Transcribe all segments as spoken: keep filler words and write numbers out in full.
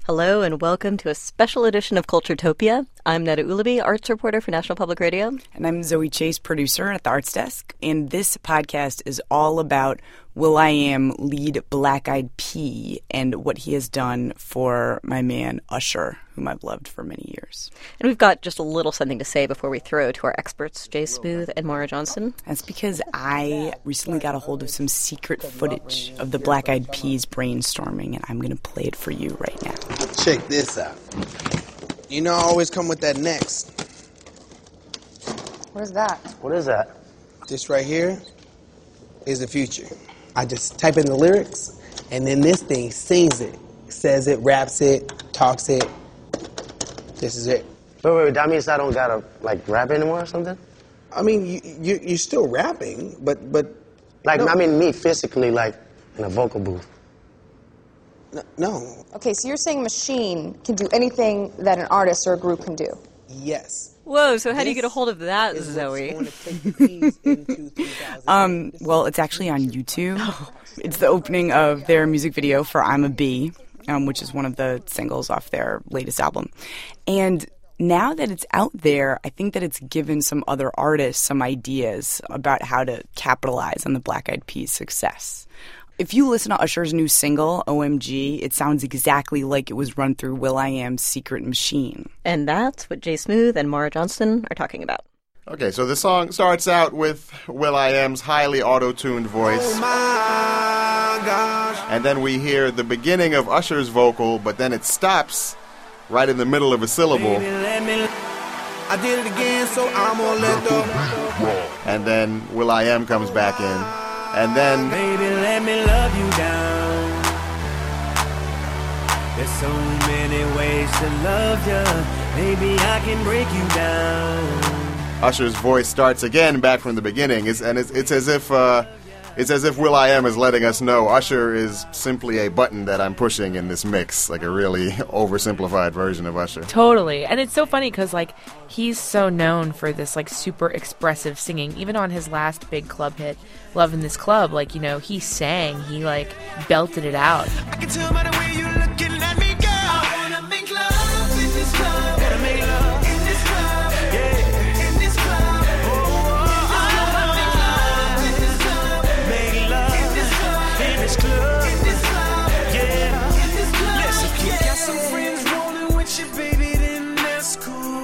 Hello and welcome to a special edition of Culturetopia. I'm Neda Ulaby, arts reporter for National Public Radio. And I'm Zoe Chase, producer at the Arts Desk. And this podcast is all about will.i.am lead Black Eyed P and what he has done for my man Usher, whom I've loved for many years. And we've got just a little something to say before we throw to our experts, Jay Smooth and Maura Johnston. That's because I recently got a hold of some secret footage of the Black Eyed Peas brainstorming, and I'm going to play it for you right now. Check this out. You know I always come with that next. What is that? What is that? This right here is the future. I just type in the lyrics, and then this thing sings it, says it, raps it, talks it. This is it. Wait, wait, wait, that means I don't gotta, like, rap anymore or something? I mean, you, you, you're still rapping, but... but like, no. I mean me physically, like, in a vocal booth. No, no. Okay, so you're saying machine can do anything that an artist or a group can do? Yes. Whoa, so how this do you get a hold of that, is Zoe? Going to take the keys into three thousand. Um, well, it's actually on YouTube. Oh. It's the opening of their music video for I'm a Bee, um, which is one of the singles off their latest album. And now that it's out there, I think that it's given some other artists some ideas about how to capitalize on the Black Eyed Peas' success. If you listen to Usher's new single, O M G, it sounds exactly like it was run through will.i.am's secret machine. And that's what Jay Smooth and Maura Johnston are talking about. Okay, so the song starts out with will.i.am's highly auto-tuned voice. Oh my gosh. And then we hear the beginning of Usher's vocal, but then it stops right in the middle of a syllable. Baby, let me, I did it again, so I'm gonna let the... And then will.i.am comes back in. And then... Baby, let me love you down. There's so many ways to love you. Maybe I can break you down. Usher's voice starts again back from the beginning. It's, and it's, it's as if... Uh, It's as if will.i.am is letting us know Usher is simply a button that I'm pushing in this mix, like a really oversimplified version of Usher. Totally. And it's so funny because, like, he's so known for this, like, super expressive singing. Even on his last big club hit, Love in This Club, like, you know, he sang, he, like, belted it out. I can tell by the way you're looking at me, girl. I wanna make love in this club. Wanna make love in this club. Yeah, in this club. Oh, I wanna make love in this club. Make love in this club. In this club. In this club. Yeah, in this club. Listen, if you got some friends rolling with you, baby, then that's cool.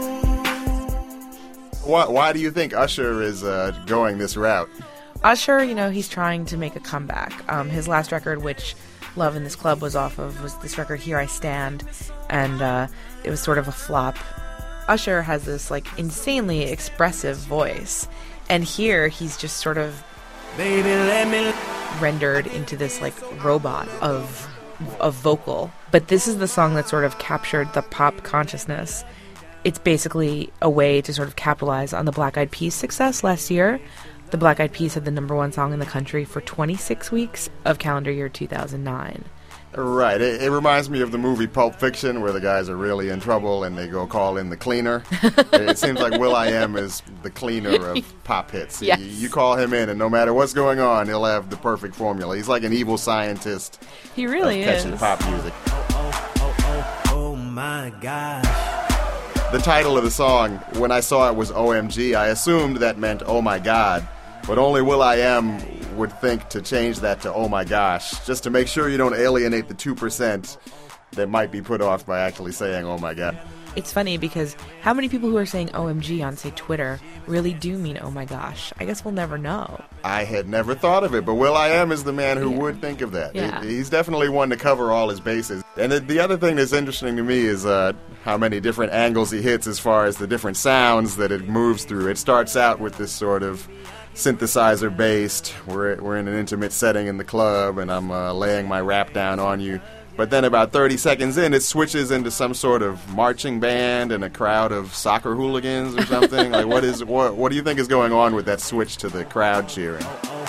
Why, why do you think Usher is uh, going this route? Usher, you know, he's trying to make a comeback. Um, his last record, which Love in This Club was off of, was this record, Here I Stand, and uh, it was sort of a flop. Usher has this, like, insanely expressive voice, and here he's just sort of Baby, let me rendered into this, like, robot of, of vocal. But this is the song that sort of captured the pop consciousness. It's basically a way to sort of capitalize on the Black Eyed Peas' success last year. The Black Eyed Peas had the number one song in the country for twenty-six weeks of calendar year two thousand nine. Right. It, it reminds me of the movie Pulp Fiction, where the guys are really in trouble and they go call in the cleaner. It seems like will.i.am is the cleaner of pop hits. Yes. You, you call him in, and no matter what's going on, he'll have the perfect formula. He's like an evil scientist. He really of catching is. pop music. Oh, oh, oh, oh my gosh. The title of the song, when I saw it was O M G, I assumed that meant oh my god. But only will.i.am would think to change that to oh my gosh, just to make sure you don't alienate the two percent that might be put off by actually saying oh my god. It's funny because how many people who are saying O M G on, say, Twitter really do mean oh my gosh? I guess we'll never know. I had never thought of it, but will.i.am is the man who Yeah. would think of that. Yeah. He- He's definitely one to cover all his bases. And the, the other thing that's interesting to me is uh, how many different angles he hits as far as the different sounds that it moves through. It starts out with this sort of synthesizer based. We're, we're in an intimate setting in the club, and I'm uh, laying my rap down on you. But then about thirty seconds in, it switches into some sort of marching band and a crowd of soccer hooligans or something. Like, what is what? What do you think is going on with that switch to the crowd cheering?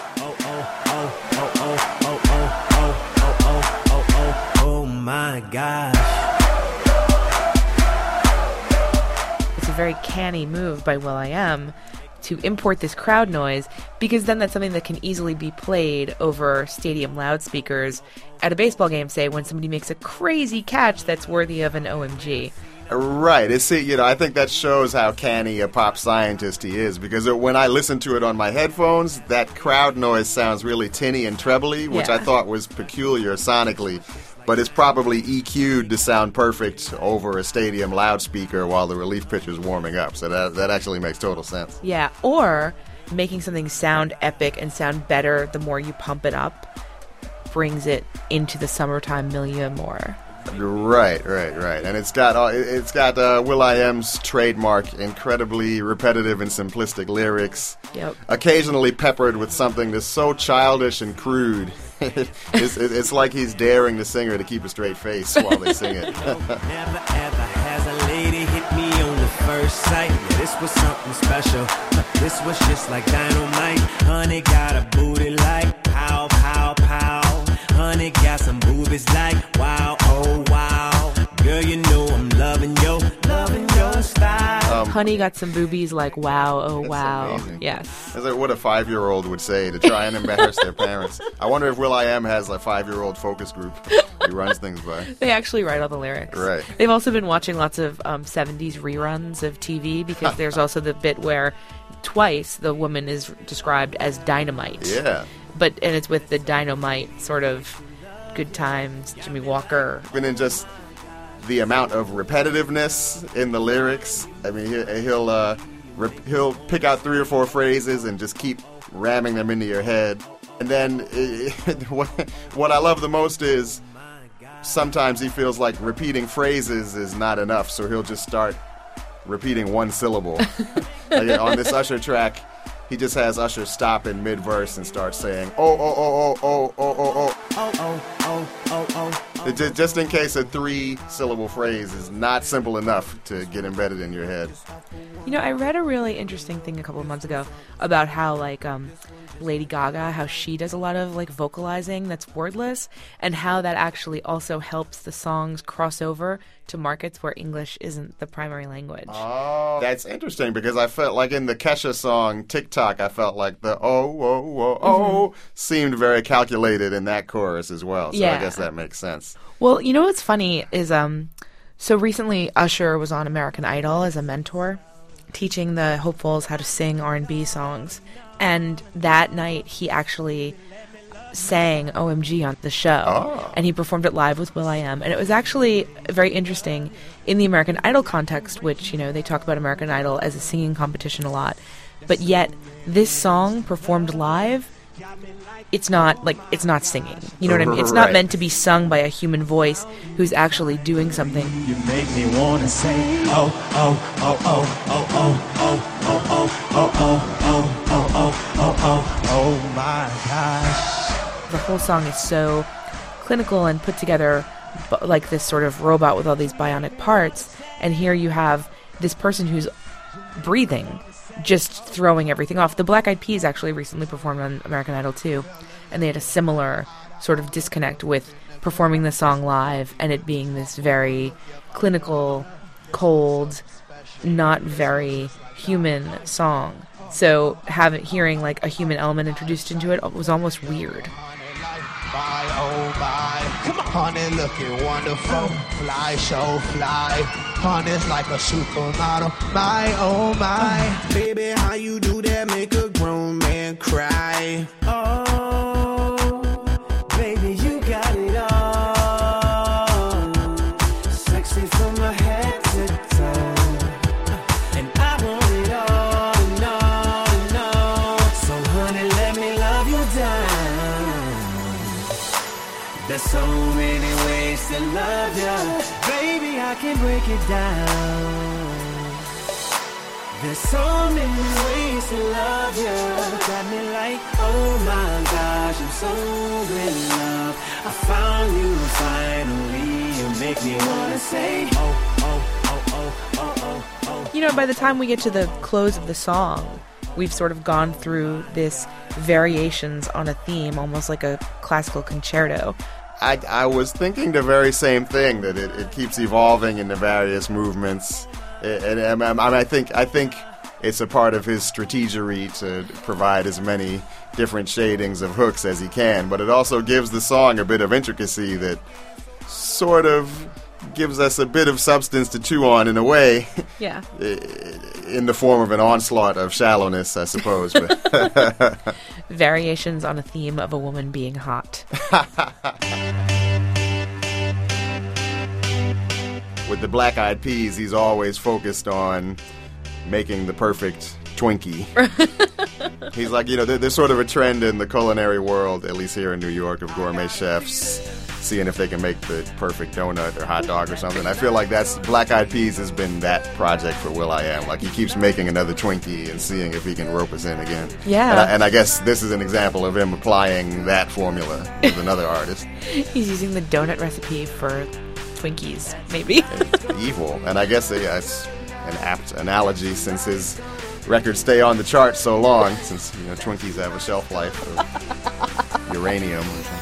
Oh my gosh. It's a very canny move by will.i.am to import this crowd noise, because then that's something that can easily be played over stadium loudspeakers at a baseball game, say, when somebody makes a crazy catch that's worthy of an O M G. Right. It's, you know, I think that shows how canny a pop scientist he is, because it, when I listen to it on my headphones, that crowd noise sounds really tinny and trebly, which Yeah. I thought was peculiar sonically, but it's probably E Q'd to sound perfect over a stadium loudspeaker while the relief pitcher's warming up. So that that actually makes total sense. Yeah, or making something sound epic and sound better the more you pump it up brings it into the summertime milieu more. Right, right, right. And it's got uh, it- it's got uh, will.i.am's trademark, incredibly repetitive and simplistic lyrics, Yep. occasionally peppered with something that's so childish and crude. it's, it's like he's daring the singer to keep a straight face while they sing it. Never ever has a lady hit me on the first sight. Yeah, this was something special. This was just like dynamite. Honey got a booty like pow, pow, pow. Honey got some boobies like wow, oh wow. Girl, you know I'm loving yo, loving your style. Um, Honey got some boobies like wow, oh wow. amazing. Yes. It's like what a five-year-old would say to try and embarrass their parents. I wonder if will.i.am has a five-year-old focus group he runs things by. They actually write all the lyrics. Right. They've also been watching lots of um, seventies reruns of T V, because there's also the bit where twice the woman is described as dynamite. Yeah. But and it's with the dynamite sort of good times, Jimmy Walker. And then just the amount of repetitiveness in the lyrics. I mean, he- he'll uh, rep- he'll pick out three or four phrases and just keep ramming them into your head. And then what what I love the most is sometimes he feels like repeating phrases is not enough, so he'll just start repeating one syllable. Like on this Usher track, he just has Usher stop in mid-verse and start saying, oh, oh, oh, oh, oh, oh, oh, oh. Oh, oh, oh, oh, oh, oh. It ju- Just in case a three-syllable phrase is not simple enough to get embedded in your head. You know, I read a really interesting thing a couple of months ago about how, like, um, Lady Gaga, how she does a lot of, like, vocalizing that's wordless, and how that actually also helps the songs cross over to markets where English isn't the primary language. Oh, that's interesting, because I felt like in the Kesha song TikTok, I felt like the oh, oh, oh, oh seemed very calculated in that chorus as well. So Yeah. I guess that makes sense. Well, you know what's funny is, um, so recently Usher was on American Idol as a mentor, teaching the hopefuls how to sing R and B songs. And that night he actually sang O M G on the show. Oh. And he performed it live with will.i.am. And it was actually very interesting in the American Idol context, which, you know, they talk about American Idol as a singing competition a lot. But yet, this song performed live, it's not, like, it's not singing. You know what I mean? It's not Right. meant to be sung by a human voice who's actually doing something. You make me wanna say, oh, oh, oh, oh, oh, oh, oh, oh, oh, oh, oh, oh, oh, oh, oh, oh, oh my gosh. The whole song is so clinical and put together, bu- like this sort of robot with all these bionic parts. And here you have this person who's breathing, just throwing everything off. The Black Eyed Peas actually recently performed on American Idol too, and they had a similar sort of disconnect with performing the song live and it being this very clinical, cold, not very human song. So having hearing like a human element introduced into it was almost weird. My oh my, come on, honey, looking wonderful, fly, so fly, honey's like a supermodel, my oh my. Baby, how you do that make a grown man cry? Oh, baby, you got it all. Sexy from my head to toe. And I want it all and all and all. So honey, let me love you down. There's so many ways to love ya. Baby, I can break it down. There's so many ways to love you. Got me like, oh my gosh, I'm so in love. I found you finally. You make me wanna say, oh, oh, oh, oh, oh, oh, oh. You know, by the time we get to the close of the song, we've sort of gone through this variations on a theme, almost like a classical concerto. I, I was thinking the very same thing, that it, it keeps evolving into various movements. And, and, and I, I think I think it's a part of his strategery to provide as many different shadings of hooks as he can, but it also gives the song a bit of intricacy that sort of gives us a bit of substance to chew on in a way. Yeah. In the form of an onslaught of shallowness, I suppose. But Variations on a theme of a woman being hot. With the Black Eyed Peas, he's always focused on making the perfect Twinkie. He's like, you know, there, there's sort of a trend in the culinary world, at least here in New York, of gourmet chefs seeing if they can make the perfect donut or hot dog or something. I feel like that's Black Eyed Peas has been that project for will.i.am. Like, he keeps making another Twinkie and seeing if he can rope us in again. Yeah. And I, and I guess this is an example of him applying that formula with another artist. He's using the donut recipe for Twinkies, maybe. Evil. And I guess yeah, it's an apt analogy since his records stay on the charts so long, since, you know, Twinkies have a shelf life of uranium or something.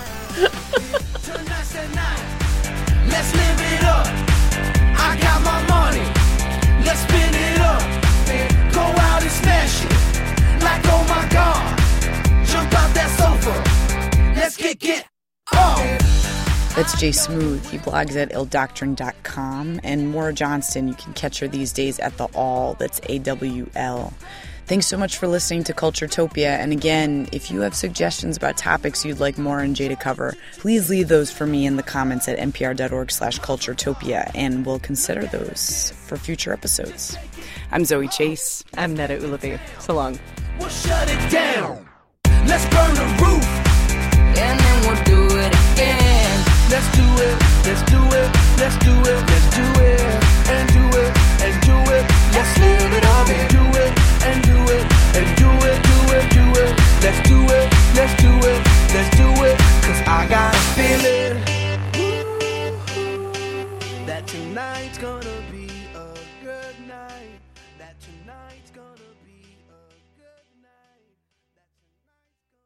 Let's live it up. I got my money. Let's spin it up. Go out and smash it. Like, oh my God. Jump out that sofa. Let's kick it off. That's Jay Smooth. He blogs at ill doctrine dot com. And Maura Johnston, you can catch her these days at The Awl. That's A W L. Thanks so much for listening to Culturetopia. And again, if you have suggestions about topics you'd like Maura and Jay to cover, please leave those for me in the comments at npr.org slash culturetopia, and we'll consider those for future episodes. I'm Zoe Chase. I'm Neda Ulabi. So long. We'll shut it down. Let's burn the roof. And then we'll do it again. Let's do it. Let's do it. Let's do it. Let's do it. And do it. And do it. Let's live it up and do it. And do it. And do it. Do it. Do it. Let's do it. Let's do it. Let's do it. Cause I got a feeling that tonight's gonna be